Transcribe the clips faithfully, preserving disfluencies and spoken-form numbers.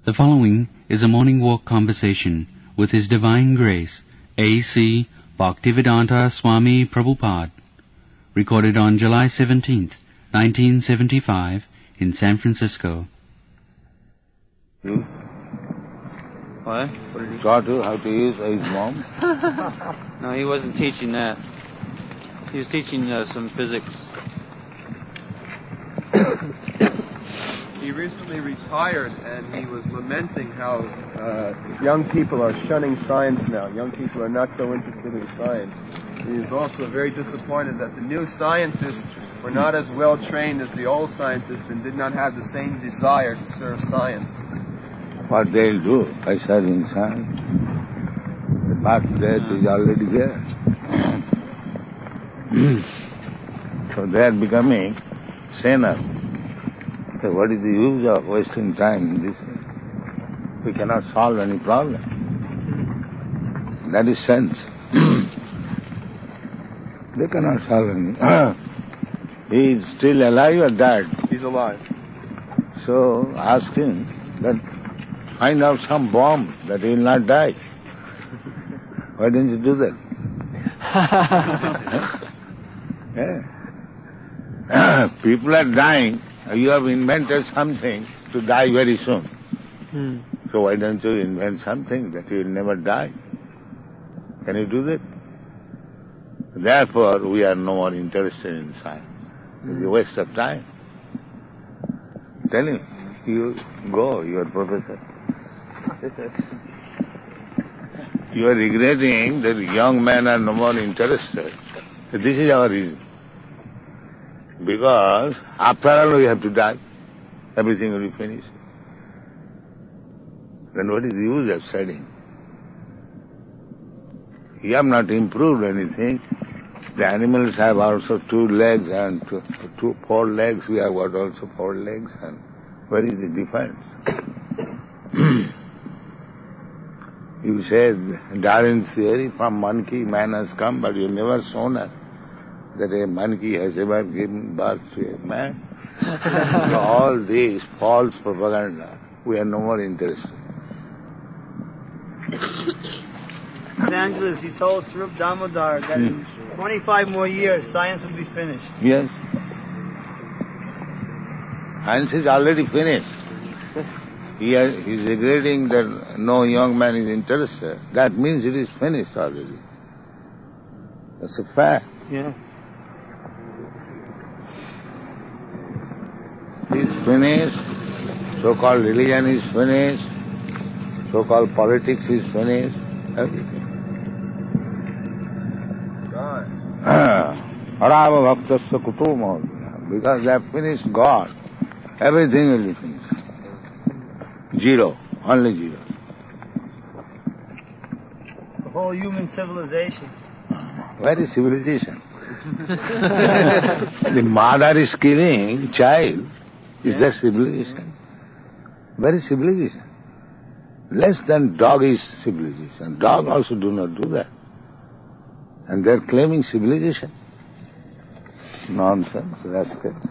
The following is a morning walk conversation with His Divine Grace, A C Bhaktivedanta Swami Prabhupada, recorded on July seventeenth, nineteen seventy-five, in San Francisco. You? What? What did he taught you how to use his mom? No, he wasn't teaching that. He was teaching uh, some physics. He recently retired, and he was lamenting how uh, young people are shunning science now. Young people are not so interested in science. He is also very disappointed that the new scientists were not as well trained as the old scientists and did not have the same desire to serve science. What they'll do by serving science? The path to death is already there. So they are becoming saner. So what is the use of wasting time in this? We cannot solve any problem. That is sense. They cannot solve any. He is still alive or dead? He's alive. So ask him that find out some bomb that he will not die. Why didn't you do that? Yeah. People are dying. You have invented something to die very soon. Hmm. So why don't you invent something that you will never die? Can you do that? Therefore, we are no more interested in science. It's a waste of time. Tell him, you go, you are professor. You are regretting that young men are no more interested. This is our reason. Because after all we have to die. Everything will be finished. Then what is the use of studying? You have not improved anything. The animals have also two legs and two, two four legs. We have got also four legs. And where is the difference? You said Darwin's theory, from monkey man has come, but you never shown us that a monkey has ever given birth to a man. So all this false propaganda, we are no more interested. Evangelist, you told Swarup Damodar that Hmm. in twenty-five more years science will be finished. Yes. Science is already finished. He is regretting that no young man is interested. That means it is finished already. That's a fact. Yeah. It's finished. So-called religion is finished. So-called politics is finished. Everything. God. Arava bhaktasya kuto mahodaya. Because they have finished God, everything will be finished. Zero. Only zero. The whole human civilization. Where is civilization? The mother is killing child. Is Yeah. that civilization? Where is civilization? Less than dog is civilization. Dog also do not do that. And they are claiming civilization. Nonsense, rascals.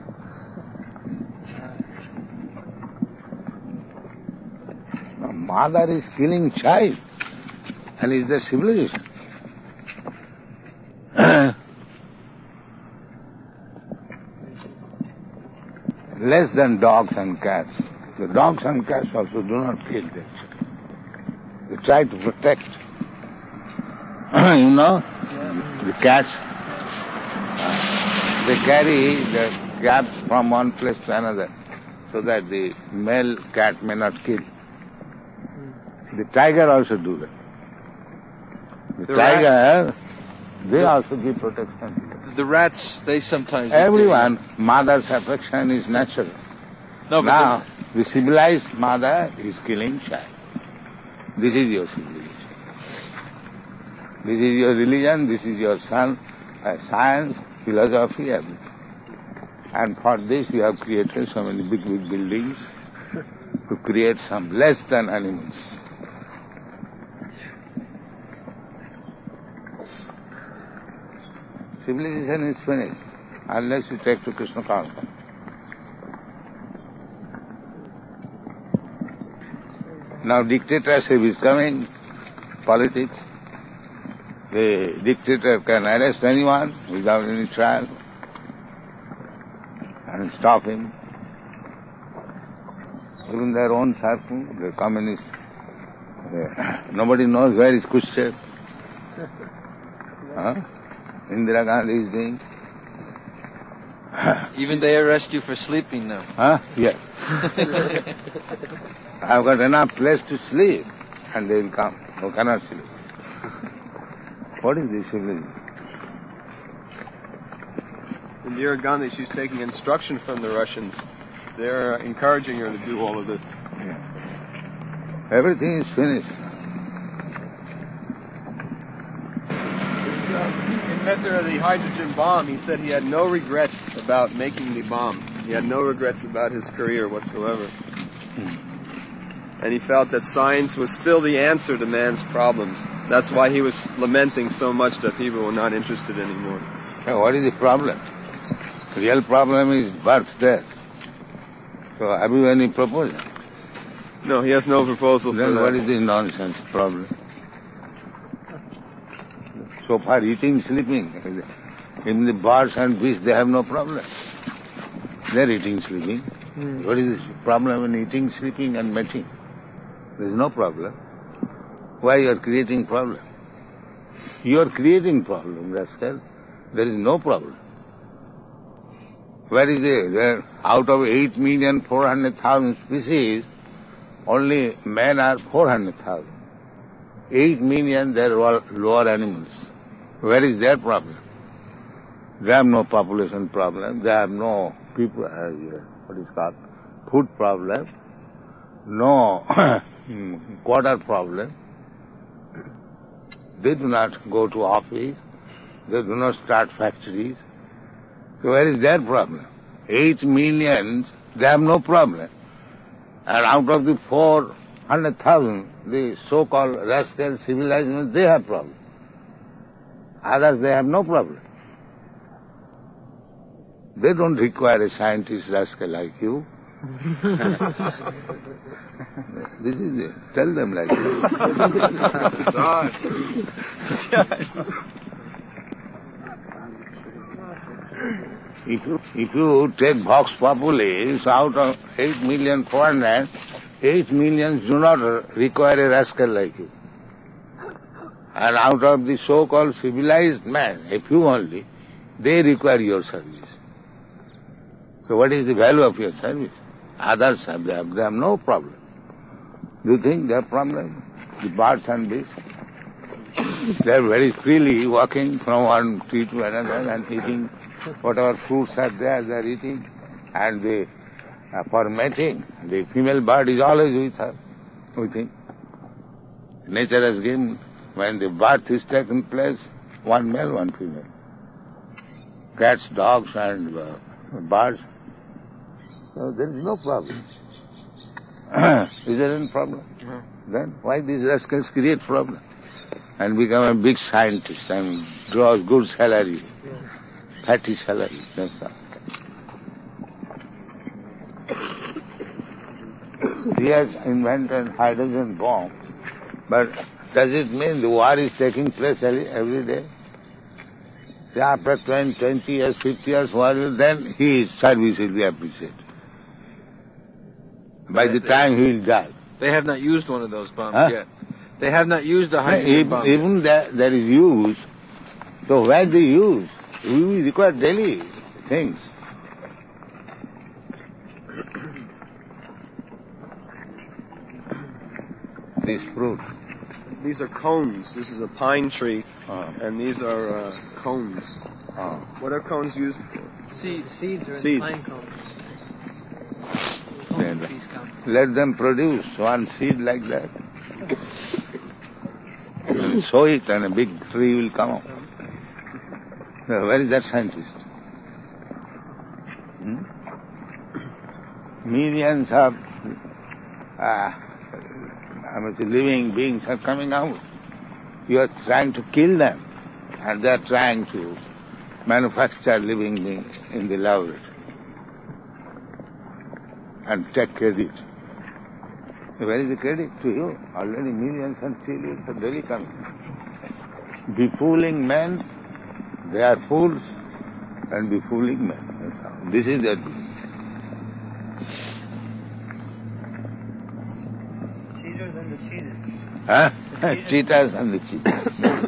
A mother is killing child. And is there civilization? Less than dogs and cats. The dogs and cats also do not kill their children. They try to protect. You know, the cats, they carry the gaps from one place to another so that the male cat may not kill. The tiger also do that. The, The tiger, they also give protection. The rats, they sometimes... Everyone, mother's affection is natural. No, but Now, the civilized mother is killing child. This is your civilization. This is your religion, this is your son, uh, science, philosophy, everything. And for this you have created so many big, big buildings to create some less than animals. Civilization is finished unless you take to Krishna consciousness. Now dictatorship is coming, politics. The dictator can arrest anyone without any trial and stop him. Even their own circle, the communists, they, nobody knows where is Khrushchev. Huh? Indira Gandhi is doing. Even they arrest you for sleeping now. Huh? Yes. I've got enough place to sleep, and they will come. Who cannot sleep? What is this civilization? Indira Gandhi, she's taking instruction from the Russians. They're encouraging her to do all of this. Yeah. Everything is finished. Inventor of the hydrogen bomb, he said he had no regrets about making the bomb. He had no regrets about his career whatsoever. And he felt that science was still the answer to man's problems. That's why he was lamenting so much that people were not interested anymore. So what is the problem? The real problem is birth, death. So have you any proposal? No, he has no proposal then for that. What is this nonsense problem? So far eating, sleeping. In the birds and beasts, they have no problem. They're eating, sleeping. Mm. What is the problem in eating, sleeping and mating? There is no problem. Why you are creating problem? You are creating problem, rascal. There is no problem. Where is it? There, out of eight million four hundred thousand species, only men are four hundred thousand. eight million, they are all lower animals. Where is their problem? They have no population problem. They have no people, uh, what is called, food problem. No quarter problem. They do not go to office. They do not start factories. So where is their problem? Eight millions, they have no problem. And out of the four hundred thousand, the so-called rascal civilizations, they have problem. Others, they have no problem. They don't require a scientist rascal like you. This is it. Tell them like that. if, you, if you take Vox Populi, so out of eight million four hundred, eight millions do not require a rascal like you. And out of the so-called civilized man, a few only, they require your service. So what is the value of your service? Others have, they have, they have no problem. Do you think they have problem? The birds and beasts? They are very freely walking from one tree to another and eating whatever fruits are there, they are eating. And they, uh, for mating, the female bird is always with her, with him. Nature has given, when the birth is taken place, one male, one female. Cats, dogs and uh, birds. So there is no problem. Is there any problem? Mm-hmm. Then why these rascals create problem? And become a big scientist and draw good salary, yeah. fatty salary, that's all. He has invented hydrogen bomb, but does it mean the war is taking place every, every day? After twenty, twenty years, fifty years, then his service will be appreciated. By the time he will die. They have not used one of those bombs huh? yet. They have not used a hydrogen even, bomb. Even there, there is use. So where they use? We require daily things. This fruit. These are cones. This is a pine tree, oh. and these are uh, cones. Oh. What are cones used for? Seeds. Seeds are Seeds. in pine cones. Let them produce one seed like that. And sow it and a big tree will come up. Where is that scientist? Hmm? Millions of uh, I mean, living beings are coming out. You are trying to kill them, and they are trying to manufacture living beings in the laboratory and take credit. Where is the credit to you? Already millions and trillions are daily coming. Befooling men, they are fools, and befooling men. This is the Cheaters and the cheated. huh? Cheaters and the cheaters.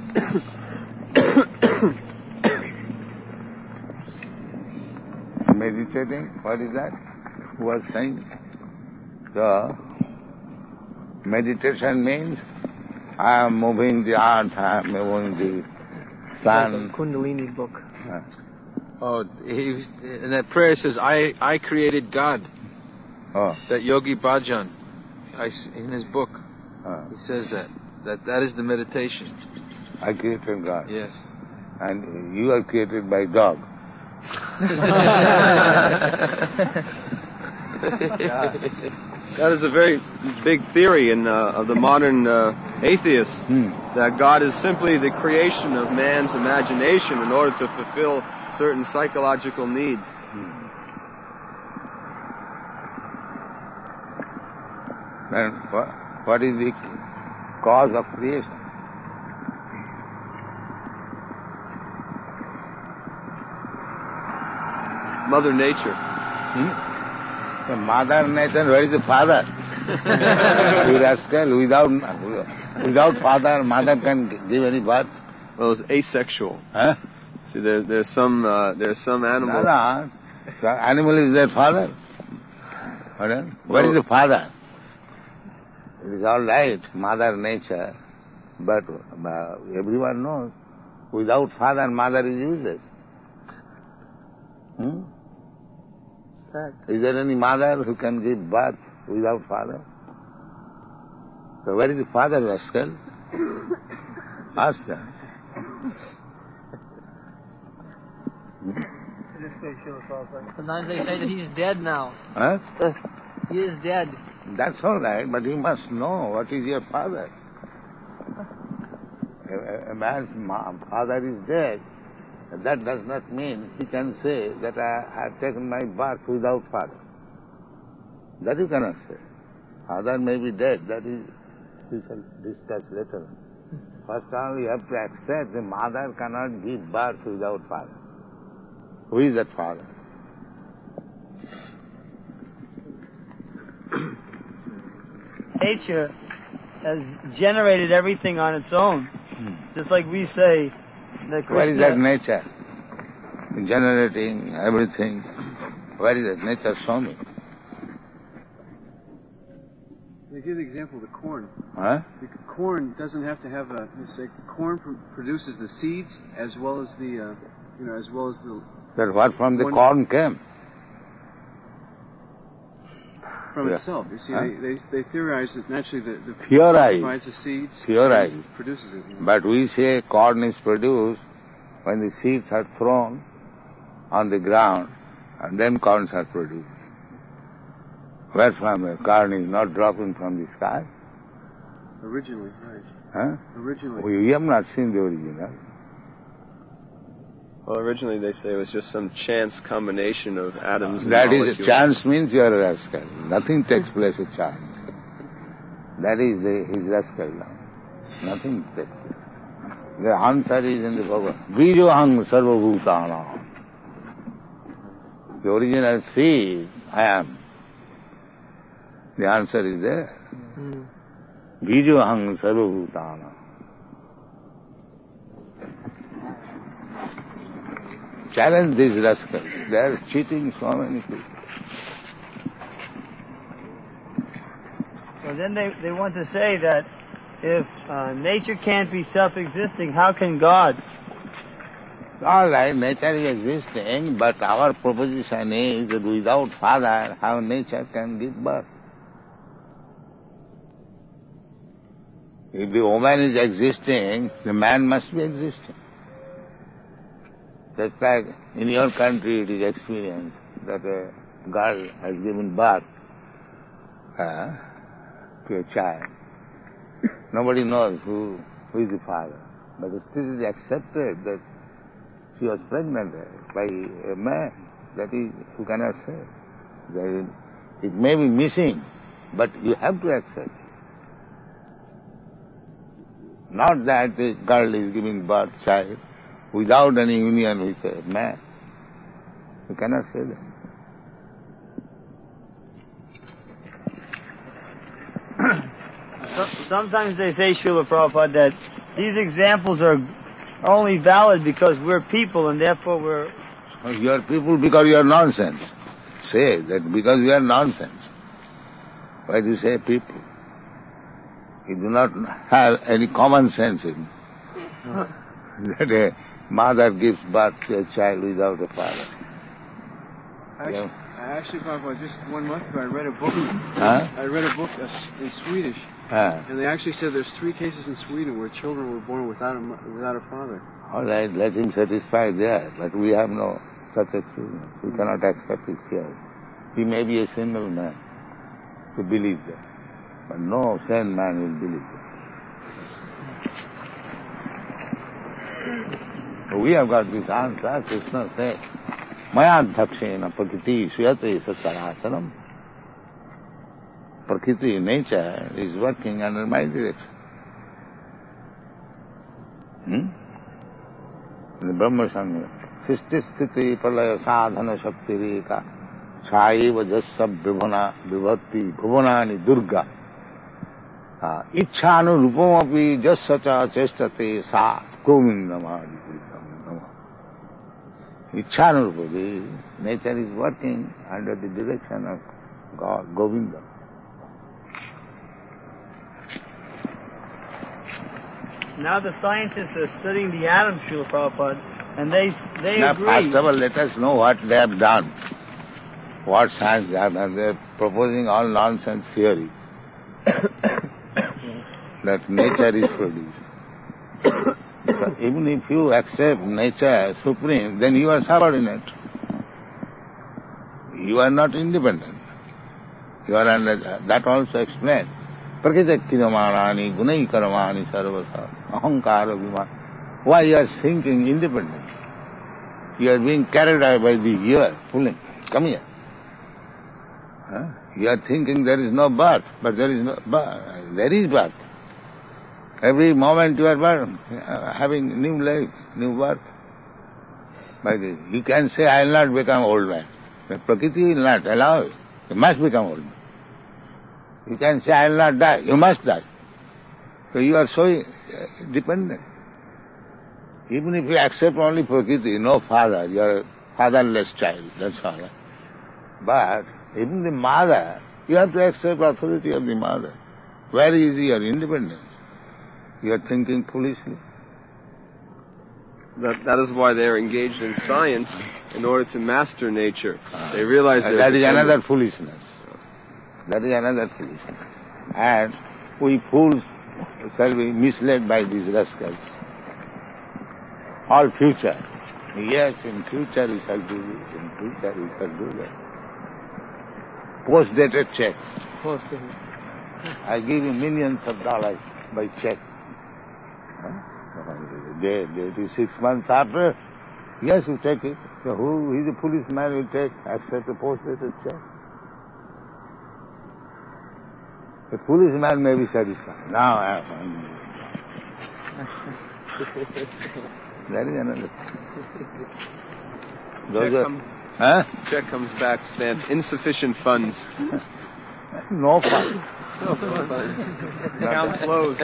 Meditating, what is that? Who was saying? The meditation means I am moving the earth, I am moving the sun. Like a Kundalini book. Uh, Oh, he, and that prayer says, I, I created God. oh, That Yogi Bhajan, I, in his book, uh, he says that. That that is the meditation. I created God. Yes. And you are created by dog. That is a very big theory in, uh, of the modern uh, atheist, Hmm. that God is simply the creation of man's imagination in order to fulfill certain psychological needs. Then what, what is the cause of creation? Mother Nature. Hmm? The mother nature, where is the father? You rascal, without, without father, mother can give any birth? Well, it's asexual. Huh? See, there, there's some uh, there's some animals. No, no. The animal is their father. Where Well- is the father? It is all right, mother nature, but uh, everyone knows without father and mother is useless. Hmm? Is there any mother who can give birth without father? So where is the father, rascal? Ask them. Sometimes they say that he's dead now. Huh? He is dead. That's all right, but you must know what is your father. A, a man's mom, father is dead. That does not mean he can say that I have taken my birth without father. That you cannot say. Father may be dead, that is, we shall discuss later. First of all, you have to accept the mother cannot give birth without father. Who is that father? Nature has generated everything on its own. Just like we say that Krishna... Where is that nature? Generating everything. Where is that nature? Show me. They give the example of the corn. Huh? The corn doesn't have to have a. It's like corn pr- produces the seeds as well as the, uh, you know, as well as the That what from the One- corn came? from Yeah. itself. You see, Huh? they, they they theorize that naturally the, the Theorize. provides the seeds, Theorize. and produces it. you know. But we say corn is produced when the seeds are thrown on the ground and then corns are produced. Where from? The corn is not dropping from the sky. Originally, right? Huh? Originally. We have not seen the original. Well, originally they say it was just some chance combination of atoms. and That is, molecules. chance means you are a rascal. Nothing takes place with chance. That is the, his rascal now. Nothing takes place. The answer is in the Bhagavad. Bijohang sarvabhutana. The original seed, I am. The answer is there. Bijohang sarvabhutana. Challenge these rascals. They are cheating so many people. So then they, they want to say that if uh, nature can't be self-existing, how can God? All right, nature is existing, but our proposition is that without father, how nature can give birth? If the woman is existing, the man must be existing. Just like in your country it is experienced that a girl has given birth uh, to a child. Nobody knows who, who is the father. But still it is accepted that she was pregnant by a man. That is, who cannot say. That it may be missing, but you have to accept. Not that the girl is giving birth child without any union with a man. You cannot say that. Sometimes they say, Srila Prabhupada, that these examples are only valid because we're people and therefore we're... You are people because you are nonsense. Say that because you are nonsense. Why do you say people? You do not have any common sense in that a mother gives birth to a child without a father. Actually, Yeah. actually Prabhupada, just one month ago I read a book. Huh? I read a book uh, in Swedish, Ah. and they actually said there's three cases in Sweden where children were born without a mo- without a father. All right, let him satisfy there, but we have no such experience. We cannot accept his care. He may be a single man to believe that, but no sane man will believe that. So we have got this answer. Krishna said, Mayadhakshena prakriti suyate satsarasanam. Prakriti, nature, is working under my direction. Hmm? The Brahma Sangha, Sisti Sthiti Pralaya Sadhana Shakti Reka Chaiva Jasya Vibhana Vibhati Bhuvanani Durga Ichhanu Rupamapi Jasya Chestate Sa Govindamadi Ichhanu Rupavi, nature is working under the direction of God, Govinda. Now the scientists are studying the atom, Srila Prabhupada, and they they Now, agree. first of all, let us know what they have done. What science they have done. They are proposing all nonsense theory that nature is produced. So even if you accept nature as supreme, then you are subordinate. You are not independent. You are under, that also explained. Prakriti kiramani, gunai karamani sarvasa, ahankara viman. Why you are thinking independent? You are being carried away by the ear, pulling. Come here. Huh? You are thinking there is no birth, but there is no birth. There is birth. Every moment you are birth, uh, having new life, new birth. By this, you can say, I will not become old man. But Prakriti will not allow it. You must become old man. You can say, I will not die. You must die. So you are so uh, dependent. Even if you accept only Prakriti, no father, you are a fatherless child, that's all right. But even the mother, you have to accept authority of the mother. Where is your independence? You are thinking foolishly. That that is why they are engaged in science in order to master nature. They realize Uh, they're that is dependent. another foolishness. That is another foolishness. And we fools shall be misled by these rascals. All future. Yes, in future we shall do this, in future we shall do that. Post-dated check. I give you millions of dollars by check. Huh? They, they, it is six months after. Yes, you take it. So who is the policeman will take, accept a post-dated check? The policeman may be satisfied. Now I have found you. That is another thing. Those Check, are, come, huh? check comes back stamped insufficient funds. No fun. Account closed.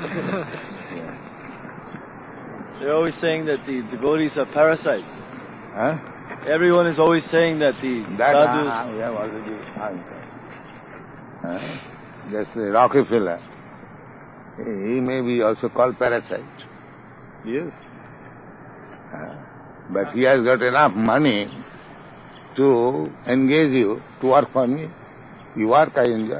They're always saying that the devotees are parasites. Huh? Everyone is always saying that the That sadhus... uh, we have already answered. Huh? Just uh, Rockefeller. He, he may be also called parasite. Yes. Uh, but he has got enough money to engage you to work for me. You work, I enjoy.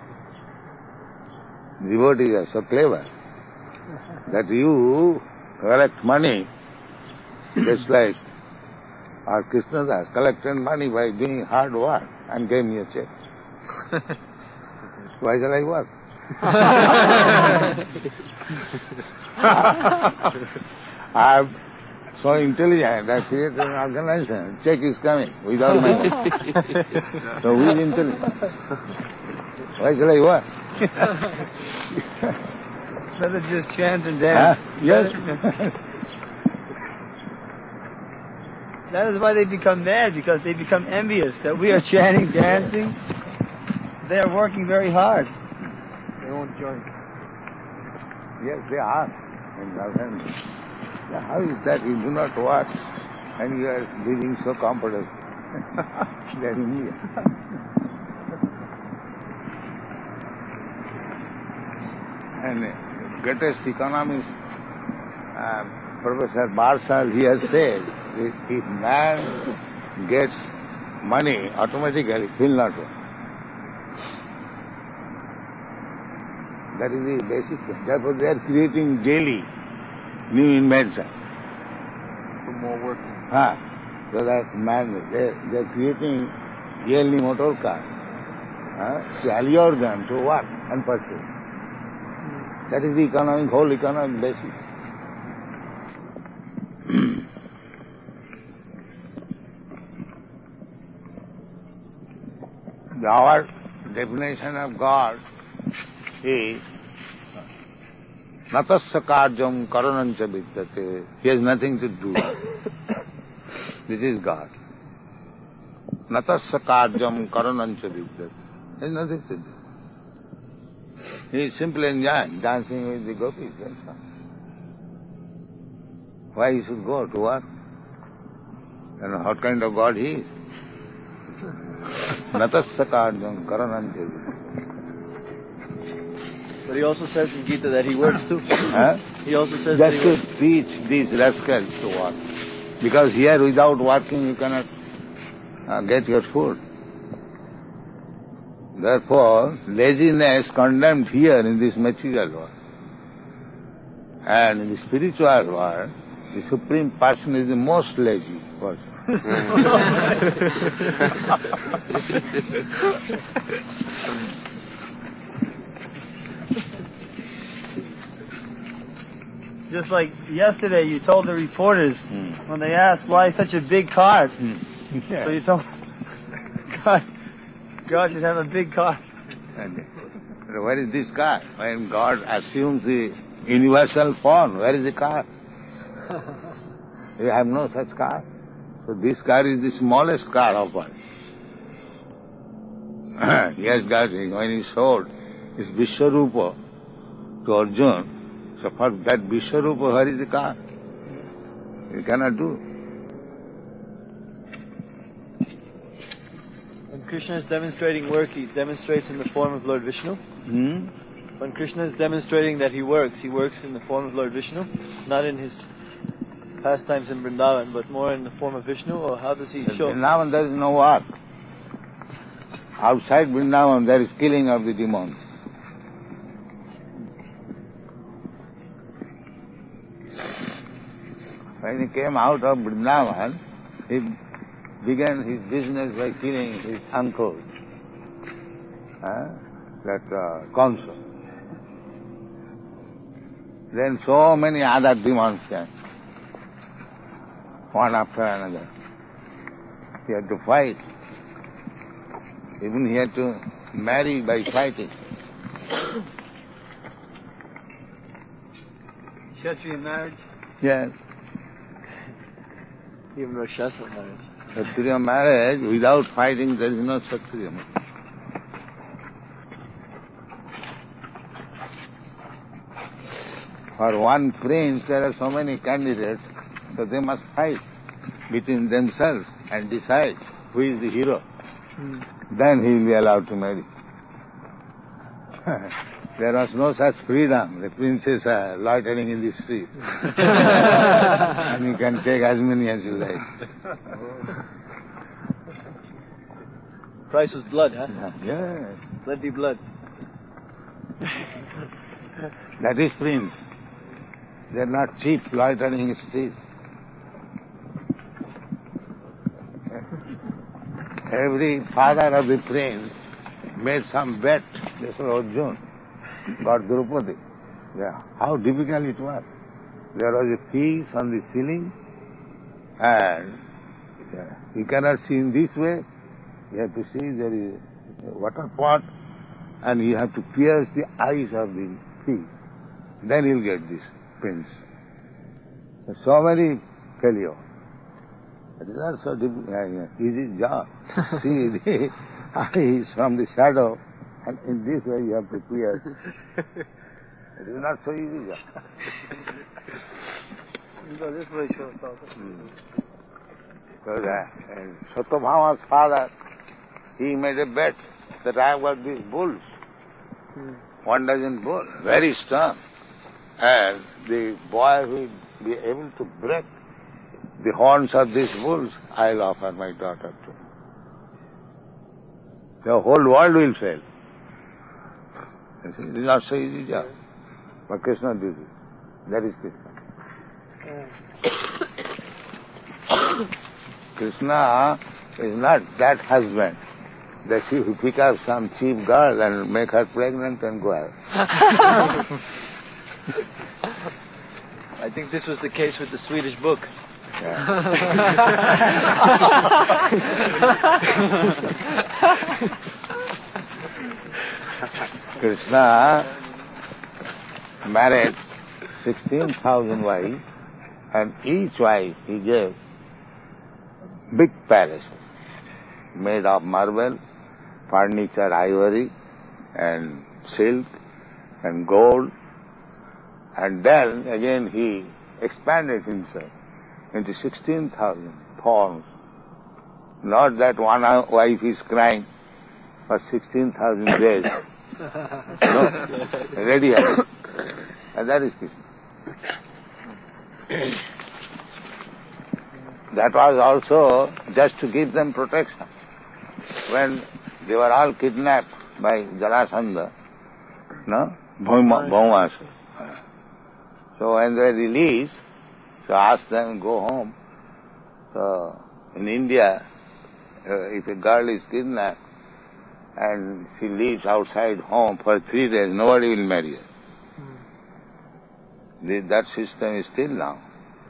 Devotees are so clever that you collect money just like our Krishnadas collected money by doing hard work and gave me a check. Why shall I work? I'm so intelligent, I created an organization. Check is coming without money. So who is intelligent? Why shall I what? Better just chant and dance. Huh? Yes. That is why they become mad, because they become envious that we are chanting, dancing. They are working very hard. They won't join. Yes, they are. And how is that you do not work and you are living so comfortable? They are India. And uh, greatest economist, uh, Professor Marshall, he has said, that if man gets money, automatically he will not work. That is the basic thing. Therefore they are creating daily new invention. For more work. Ah, so that man, they, they are creating yearly motor car ah, to allure them to work and purchase. That is the economic, whole economic basis. Our definition of God is natasya karyam karanancha vidyate. He has nothing to do. This is God. Natasya karyam karanancha vidyate. He has nothing to do. He is simply enjoying, dancing with the gopis. That's all. Why he should go to work? And what kind of God he is? Natasya karyam karanancha vidyate. But he also says in Gita that he works too. Huh? He also says Just that he to works. teach these rascals to work. Because here without working you cannot uh, get your food. Therefore, laziness condemned here in this material world. And in the spiritual world, the Supreme Person is the most lazy person. Just like yesterday, you told the reporters Hmm. when they asked why such a big car. Yeah. So you told God, God should have a big car. And where is this car? When God assumes the universal form, where is the car? You have no such car. So this car is the smallest car of all. He has got, when he showed his Vishwarupa to Arjuna, so for that Vishwarupa, where is the car? You cannot do. When Krishna is demonstrating work, he demonstrates in the form of Lord Vishnu. Hmm? When Krishna is demonstrating that he works, he works in the form of Lord Vishnu, not in his pastimes in Vrindavan, but more in the form of Vishnu, or how does he In show? Vrindavan there is no work. Outside Vrindavan there is killing of the demons. When he came out of Vrindavan, he began his business by killing his uncle, uh, that uh, Kansa. Then so many other demons came, one after another. He had to fight. Even he had to marry by fighting. Kshatriya marriage. Yes. Even Rakshasa marriage. Kshatriya marriage, without fighting, there is no Kshatriya marriage. For one prince, there are so many candidates, so they must fight between themselves and decide who is the hero. Hmm. Then he will be allowed to marry. There was no such freedom. The princes are loitering in the street. And you can take as many as you like. Price was blood, huh? Yes, Let be blood. that is prince. They are not cheap loitering in the street. Every father of the prince made some bet. This was Arjuna, got Draupadi. Yeah. How difficult it was. There was a piece on the ceiling, and yeah, you cannot see in this way. You have to see there is a water pot, and you have to pierce the eyes of the thief. Then you'll get this prince. There's so many failure. It is not so difficult, easy job. See the eyes from the shadow, and in this way you have to pierce. It is not so easy job. So this way shows also. Hmm. So that, and Satyabhama's father, he made a bet that I have got these bulls. Hmm. One dozen bulls, very strong. And the boy will be able to break the horns of these bulls, I'll offer my daughter to him. The whole world will fail. You see, it is not so easy job. But Krishna did it. That is Krishna. Krishna is not that husband that he will pick up some cheap girl and make her pregnant and go out. I think this was the case with the Swedish book. Yeah. Krishna married sixteen thousand wives, and each wife he gave big palace made of marble, furniture, ivory, and silk, and gold. And then again he expanded himself into sixteen thousand forms. Not that one wife is crying for sixteen thousand days. No, ready. And that is Krishna. That was also just to give them protection. When they were all kidnapped by Jarasandha, no? Bhaumasa. So when they were released, so asked them to go home. So in India, uh, if a girl is kidnapped and she lives outside home for three days, nobody will marry her. Mm. That system is still now.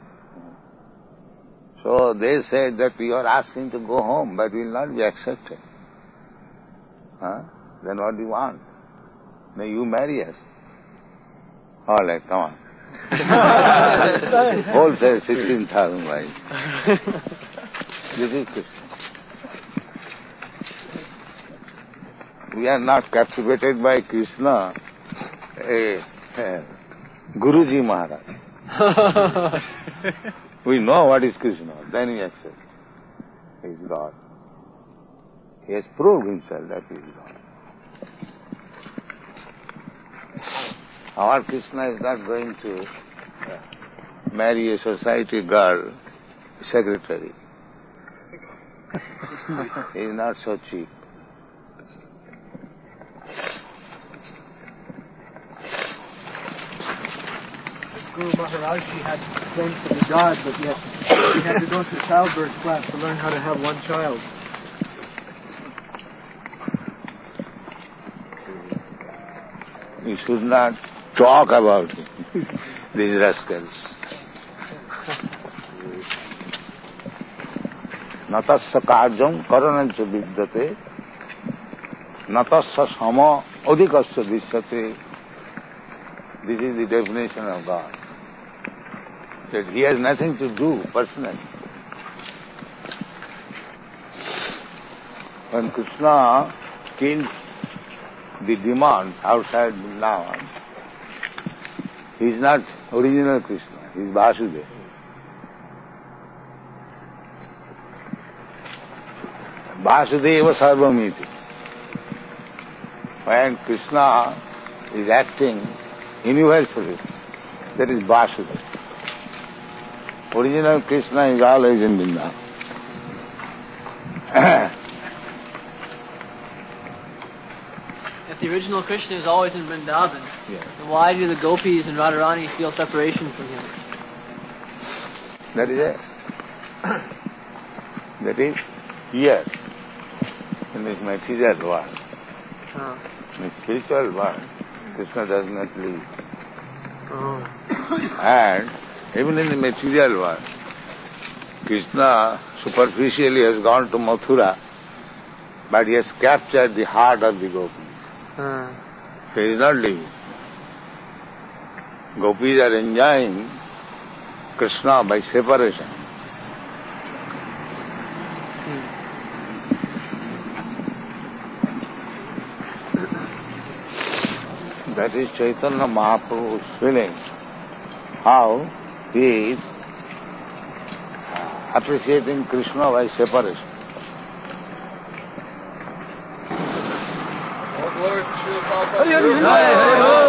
So they said that you are asking to go home, but will not be accepted. Huh? Then what do you want? Now you marry us. All right, come on. Wholesale sixteen thousand wives. This is Krishna. We are not captivated by Krishna, a, a Guruji Maharaj. We know what is Krishna, then we accept. He is God. He has proved himself that he is God. Our Krishna is not going to uh, marry a society girl, secretary. He is not so cheap. Guru Maharaj, she had claims to be God, but yet she had to go to childbirth class to learn how to have one child. You should not talk about him, these rascals. Natasya karyam karanancha vidyate, natasya sama adhikasya dishyate. This is the definition of God. That he has nothing to do personally. When Krishna kills the demons outside Vrindavan, he is not original Krishna, he is Vasudeva. Vasudeva Sarvamiti. When Krishna is acting universally, that is Vasudeva. Original Krishna is always in Vrindavan. If the original Krishna is always in Vrindavan, Yes. then why do the gopis and Radharani feel separation from him? That is it. That is here, in this material world. Oh. In the spiritual world, Krishna does not live. Oh. And even in the material world, Krishna superficially has gone to Mathura, but he has captured the heart of the gopis. Uh, He is not living. Gopis are enjoying Krishna by separation. That is Chaitanya Mahaprabhu's feeling, how he is appreciating Krishna by separation. All glories to Srila Prabhupada.